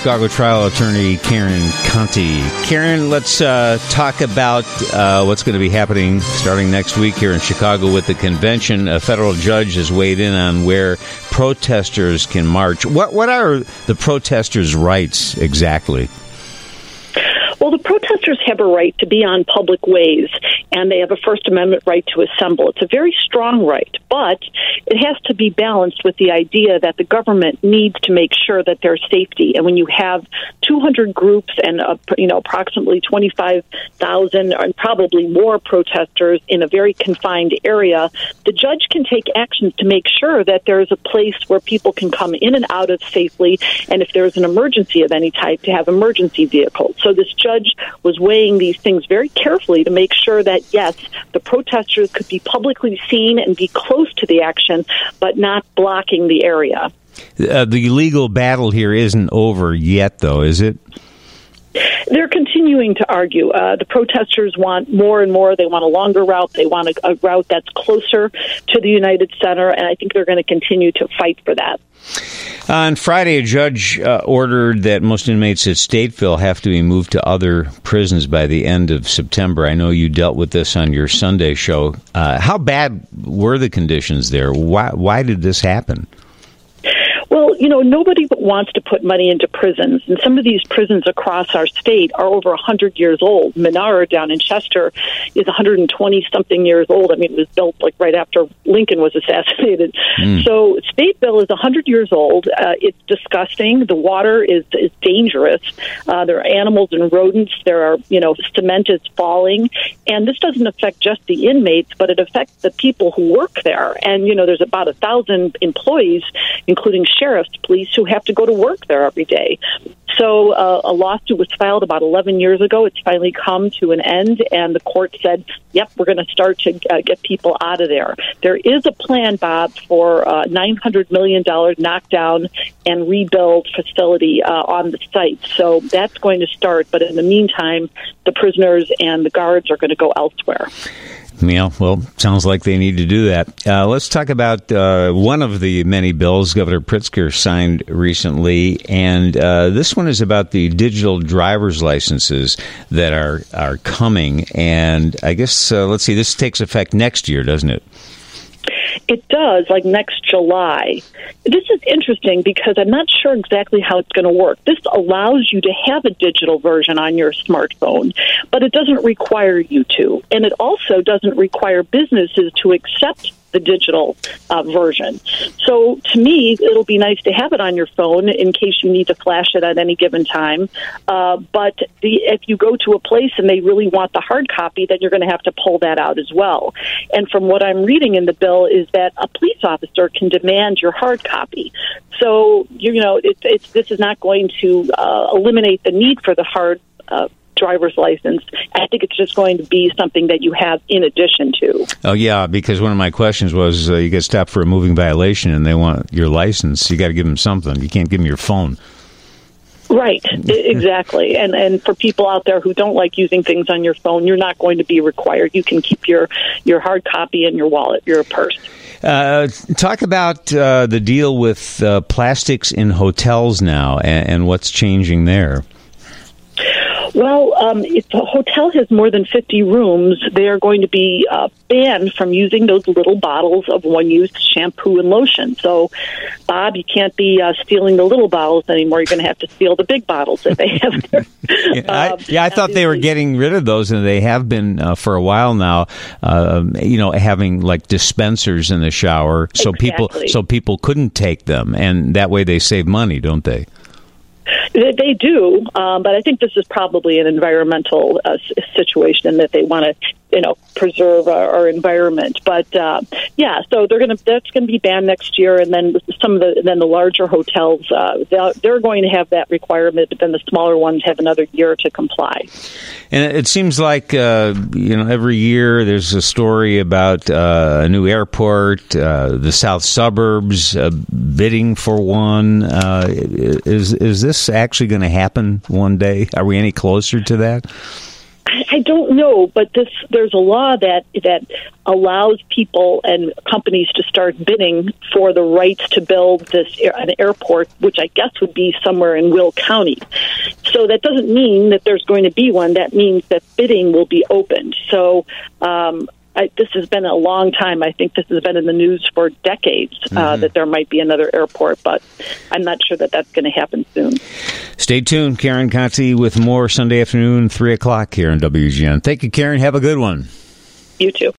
Chicago trial attorney Karen Conti. Karen, let's talk about what's going to be happening starting next week here in Chicago with the convention. A federal judge has weighed in on where protesters can march. What are the protesters' rights exactly? Well, the protesters have a right to be on public ways, and they have a First Amendment right to assemble. It's a very strong right, but it has to be balanced with the idea that the government needs to make sure that there's safety. And when you have 200 groups and approximately 25,000 and probably more protesters in a very confined area, the judge can take actions to make sure that there is a place where people can come in and out of safely, and if there's an emergency of any type, to have emergency vehicles. So this judge was weighing these things very carefully to make sure that, yes, the protesters could be publicly seen and be close to the action, but not blocking the area. The legal battle here isn't over yet, though, is it? They're continuing to argue. The protesters want more and more. They want a longer route. They want a route that's closer to the United Center, and I think they're going to continue to fight for that. On Friday, a judge ordered that most inmates at Stateville have to be moved to other prisons by the end of September. I know you dealt with this on your Sunday show. How bad were the conditions there? Why did this happen? Well, nobody wants to put money into prisons, and some of these prisons across our state are over 100 years old. Menard down in Chester is 120-something years old. I mean, it was built right after Lincoln was assassinated. So Stateville is 100 years old. It's disgusting. The water is dangerous. There are animals and rodents. There are, cement is falling. And this doesn't affect just the inmates, but it affects the people who work there. And, there's about 1,000 employees, including sheriffs, police, who have to go to work there every day. So a lawsuit was filed about 11 years ago. It's finally come to an end, and the court said, yep, we're going to start to get people out of there. There is a plan, Bob, for a $900 million knockdown and rebuild facility on the site. So that's going to start. But in the meantime, the prisoners and the guards are going to go elsewhere. Yeah, well, sounds like they need to do that. Let's talk about one of the many bills Governor Pritzker signed recently, and this one is about the digital driver's licenses that are coming. And I guess, let's see, this takes effect next year, doesn't it? It does, next July. This is interesting because I'm not sure exactly how it's going to work. This allows you to have a digital version on your smartphone, but it doesn't require you to. And it also doesn't require businesses to accept the digital version. So to me, it'll be nice to have it on your phone in case you need to flash it at any given time. But if you go to a place and they really want the hard copy, then you're going to have to pull that out as well. And from what I'm reading in the bill is that a police officer can demand your hard copy. So, this is not going to eliminate the need for the hard driver's license. I think it's just going to be something that you have in addition to. Oh, yeah, because one of my questions was you get stopped for a moving violation and they want your license. You got to give them something. You can't give them your phone. Right, exactly. And for people out there who don't like using things on your phone, you're not going to be required. You can keep your hard copy in your wallet, your purse. Talk about the deal with plastics in hotels now and what's changing there. Well, if a hotel has more than 50 rooms, they are going to be banned from using those little bottles of one-use shampoo and lotion. So, Bob, you can't be stealing the little bottles anymore. You're going to have to steal the big bottles that they have there. I thought they were getting rid of those, and they have been for a while now. Having dispensers in the shower, so exactly. people couldn't take them, and that way they save money, don't they? They do, but I think this is probably an environmental situation that they want to, preserve our environment. But so that's going to be banned next year, and then the larger hotels they're going to have that requirement, but then the smaller ones have another year to comply. And it seems like every year there's a story about a new airport, the south suburbs bidding for one. Is this actually going to happen one day? Are we any closer to that? I don't know, but there's a law that allows people and companies to start bidding for the rights to build an airport, which I guess would be somewhere in Will County. So that doesn't mean that there's going to be one. That means that bidding will be opened. So this has been a long time. I think this has been in the news for decades, that there might be another airport, but I'm not sure that that's going to happen soon. Stay tuned. Karen Conti with more Sunday afternoon, 3 o'clock here on WGN. Thank you, Karen. Have a good one. You too.